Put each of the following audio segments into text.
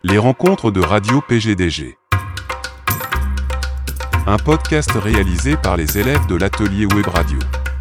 Les rencontres de Radio PGDG. Un podcast réalisé par les élèves de l'atelier Web Radio.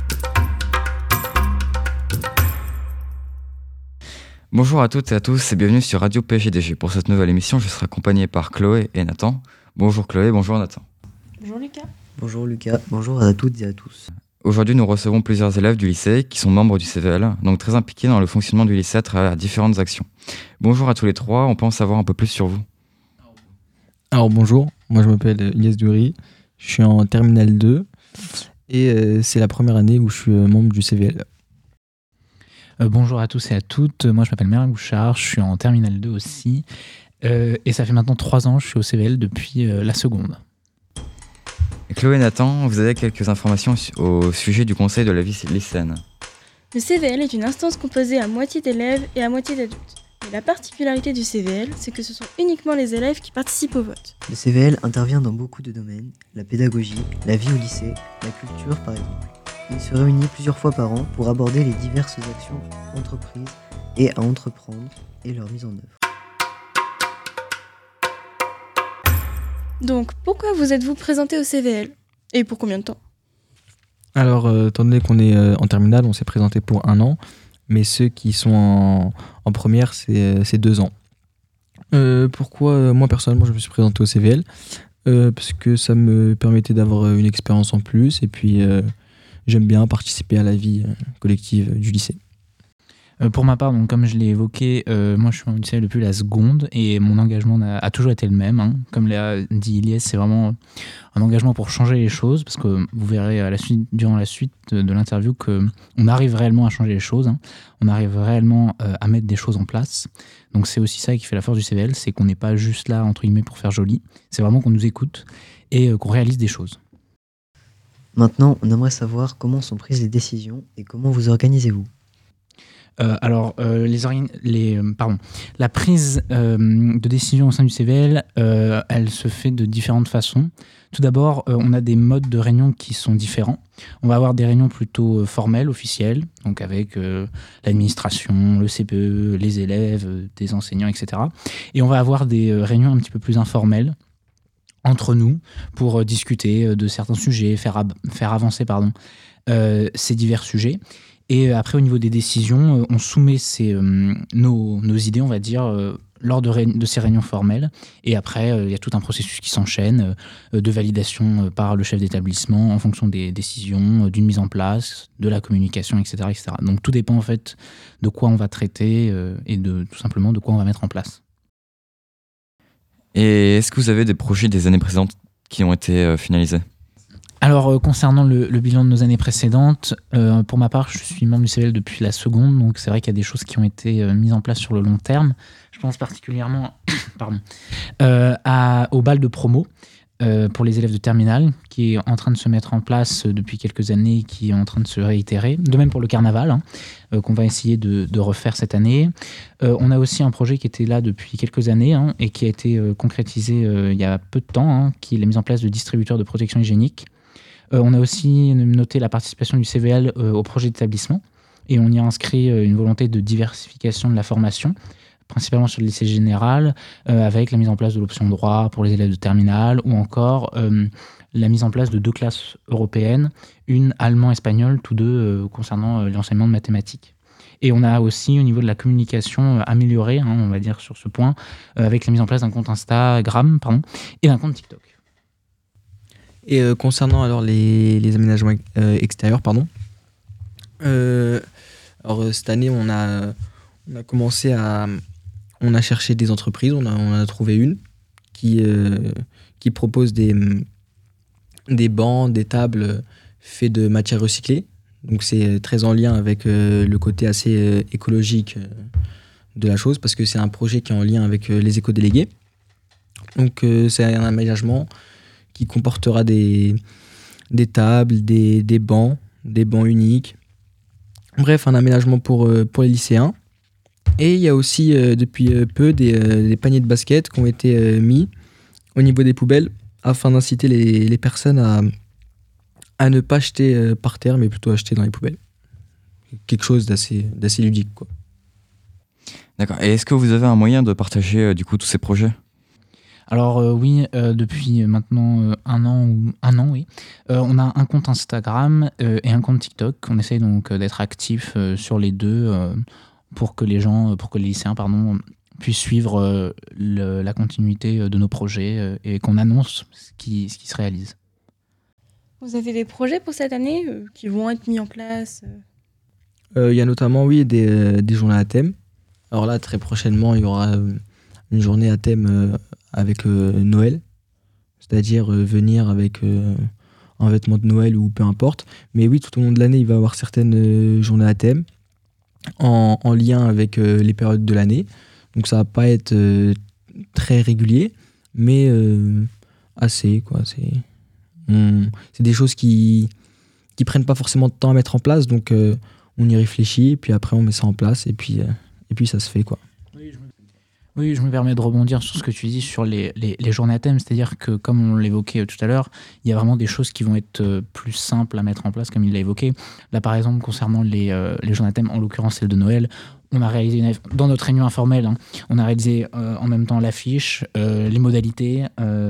Bonjour à toutes et à tous et bienvenue sur Radio PGDG. Pour cette nouvelle émission, je serai accompagné par Chloé et Nathan. Bonjour Chloé, bonjour Nathan. Bonjour Lucas. Bonjour Lucas, bonjour à toutes et à tous. Aujourd'hui, nous recevons plusieurs élèves du lycée qui sont membres du CVL, donc très impliqués dans le fonctionnement du lycée à travers différentes actions. Bonjour à tous les trois, on peut en savoir un peu plus sur vous. Alors bonjour, moi je m'appelle Ilyes Dury, je suis en terminale 2 et c'est la première année où je suis membre du CVL. Bonjour à tous et à toutes, moi je m'appelle Merlin Bouchard, je suis en terminale 2 aussi et ça fait maintenant 3 ans que je suis au CVL depuis la seconde. Chloé et Nathan, vous avez quelques informations au sujet du conseil de la vie lycéenne. Le CVL est une instance composée à moitié d'élèves et à moitié d'adultes. Mais la particularité du CVL, c'est que ce sont uniquement les élèves qui participent au vote. Le CVL intervient dans beaucoup de domaines, la pédagogie, la vie au lycée, la culture par exemple. Il se réunit plusieurs fois par an pour aborder les diverses actions entreprises et à entreprendre et leur mise en œuvre. Donc, pourquoi vous êtes-vous présenté au CVL ? Et pour combien de temps ? Alors étant donné qu'on est en terminale, on s'est présenté pour 1 an, mais ceux qui sont en première, c'est 2 ans. Pourquoi moi personnellement je me suis présenté au CVL ? Parce que ça me permettait d'avoir une expérience en plus et puis j'aime bien participer à la vie collective du lycée. Pour ma part, donc, comme je l'ai évoqué, moi je suis en lycée depuis la seconde et mon engagement a toujours été le même. Hein. Comme l'a dit Ilyes, c'est vraiment un engagement pour changer les choses parce que vous verrez durant la suite de l'interview qu'on arrive réellement à changer les choses. Hein. On arrive réellement à mettre des choses en place. Donc c'est aussi ça qui fait la force du CVL, c'est qu'on n'est pas juste là entre guillemets pour faire joli. C'est vraiment qu'on nous écoute et qu'on réalise des choses. Maintenant, on aimerait savoir comment sont prises les décisions et comment vous organisez-vous. La prise de décision au sein du CVL, elle se fait de différentes façons. Tout d'abord, on a des modes de réunion qui sont différents. On va avoir des réunions plutôt formelles, officielles, donc avec l'administration, le CPE, les élèves, des enseignants, etc. Et on va avoir des réunions un petit peu plus informelles entre nous pour discuter de certains sujets, faire avancer ces divers sujets. Et après, au niveau des décisions, on soumet nos idées, on va dire, lors de ces réunions formelles. Et après, il y a tout un processus qui s'enchaîne de validation par le chef d'établissement en fonction des décisions, d'une mise en place, de la communication, etc., etc. Donc tout dépend en fait de quoi on va traiter et tout simplement de quoi on va mettre en place. Et est-ce que vous avez des projets des années précédentes qui ont été finalisés ? Alors, concernant le bilan de nos années précédentes, pour ma part, je suis membre du CVL depuis la seconde, donc c'est vrai qu'il y a des choses qui ont été mises en place sur le long terme. Je pense particulièrement au bal de promo pour les élèves de terminale, qui est en train de se mettre en place depuis quelques années et qui est en train de se réitérer. De même pour le carnaval, qu'on va essayer de refaire cette année. On a aussi un projet qui était là depuis quelques années et qui a été concrétisé il y a peu de temps, qui est la mise en place de distributeurs de protection hygiénique. On a aussi noté la participation du CVL au projet d'établissement et on y a inscrit une volonté de diversification de la formation, principalement sur le lycée général, avec la mise en place de l'option droit pour les élèves de terminale ou encore la mise en place de 2 classes européennes, une allemand-espagnol, tous deux concernant l'enseignement de mathématiques. Et on a aussi, au niveau de la communication, amélioré, on va dire sur ce point, avec la mise en place d'un compte Instagram et d'un compte TikTok. Et concernant alors les aménagements extérieurs, cette année on a commencé on a cherché des entreprises, on a trouvé une qui propose des bancs, des tables faits de matières recyclées. Donc c'est très en lien avec le côté assez écologique de la chose parce que c'est un projet qui est en lien avec les éco-délégués. Donc c'est un aménagement qui comportera des tables, des bancs uniques. Bref, un aménagement pour les lycéens. Et il y a aussi depuis peu des paniers de basket qui ont été mis au niveau des poubelles afin d'inciter les personnes à ne pas acheter par terre, mais plutôt acheter dans les poubelles. Quelque chose d'assez ludique, quoi. D'accord. Et est-ce que vous avez un moyen de partager du coup tous ces projets? Alors oui, depuis maintenant un an, oui. On a un compte Instagram et un compte TikTok. On essaye donc d'être actif sur les deux pour que les lycéens, puissent suivre la continuité de nos projets et qu'on annonce ce qui se réalise. Vous avez des projets pour cette année qui vont être mis en place Il y a notamment, oui, des journées à thème. Alors là, très prochainement, il y aura une journée à thème avec Noël, c'est-à-dire venir avec un vêtement de Noël ou peu importe. Mais oui, tout au long de l'année, il va y avoir certaines journées à thème en lien avec les périodes de l'année. Donc ça va pas être très régulier, mais assez, quoi. C'est des choses qui prennent pas forcément de temps à mettre en place, donc on y réfléchit, puis après on met ça en place, et puis ça se fait, quoi. Oui, je me permets de rebondir sur ce que tu dis sur les journées à thème, c'est-à-dire que comme on l'évoquait tout à l'heure, il y a vraiment des choses qui vont être plus simples à mettre en place, comme il l'a évoqué. Là, par exemple, concernant les journées à thème, en l'occurrence celle de Noël, on a réalisé dans notre réunion informelle, on a réalisé en même temps l'affiche, les modalités,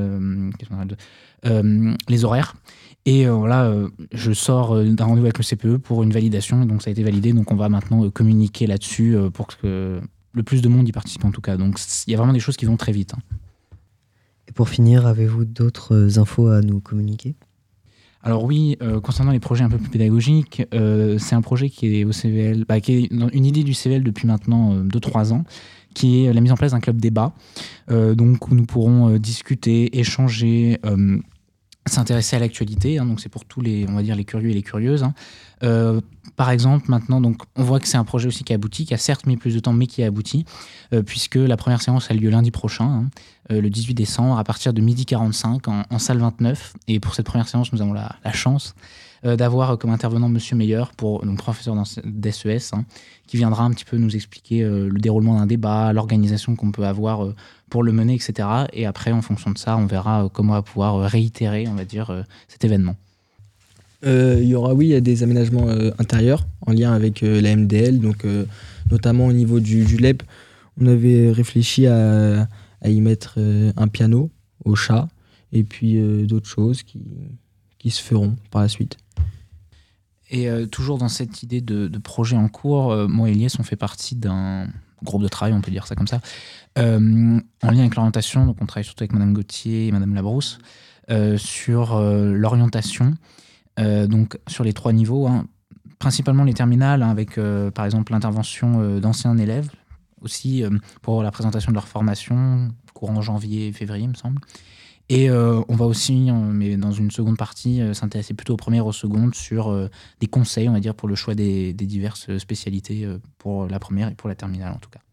les horaires. Et voilà, je sors d'un rendez-vous avec le CPE pour une validation, donc ça a été validé, donc on va maintenant communiquer là-dessus pour que le plus de monde y participe en tout cas. Donc il y a vraiment des choses qui vont très vite. Et pour finir, avez-vous d'autres infos à nous communiquer? Alors oui, concernant les projets un peu plus pédagogiques, c'est un projet qui est au CVL, qui est une idée du CVL depuis maintenant 2-3 ans, qui est la mise en place d'un club débat, donc où nous pourrons discuter, échanger, s'intéresser à l'actualité, donc c'est pour tous les, on va dire, les curieux et les curieuses. Par exemple, maintenant, donc, on voit que c'est un projet aussi qui aboutit, qui a certes mis plus de temps, mais qui a abouti, puisque la première séance a lieu lundi prochain, le 18 décembre, à partir de 12h45 en salle 29. Et pour cette première séance, nous avons la chance d'avoir comme intervenant Monsieur Meyer, donc professeur d'SES, qui viendra un petit peu nous expliquer le déroulement d'un débat, l'organisation qu'on peut avoir pour le mener, etc. Et après, en fonction de ça, on verra comment on va pouvoir réitérer, on va dire, cet événement. Il y aura, oui, des aménagements intérieurs en lien avec la MDL, donc notamment au niveau du LEP. On avait réfléchi à y mettre un piano au chat et puis d'autres choses qui se feront par la suite. Et toujours dans cette idée de projet en cours, moi et Elias, on fait partie d'un groupe de travail, on peut dire ça comme ça, en lien avec l'orientation. Donc on travaille surtout avec Madame Gauthier et Madame Labrousse sur l'orientation, donc sur les 3 niveaux, principalement les terminales, avec par exemple l'intervention d'anciens élèves, aussi pour la présentation de leur formation, courant janvier et février, il me semble. Et on va aussi, mais dans une seconde partie, s'intéresser plutôt aux premières, aux secondes, sur des conseils, on va dire, pour le choix des diverses spécialités pour la première et pour la terminale en tout cas.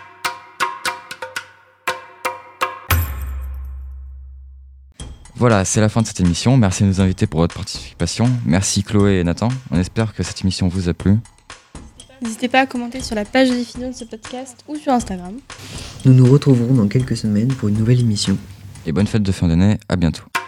Voilà, c'est la fin de cette émission. Merci à nos invités pour votre participation. Merci Chloé et Nathan. On espère que cette émission vous a plu. N'hésitez pas à commenter sur la page de diffusion de ce podcast ou sur Instagram. Nous nous retrouverons dans quelques semaines pour une nouvelle émission. Et bonne fête de fin d'année, à bientôt.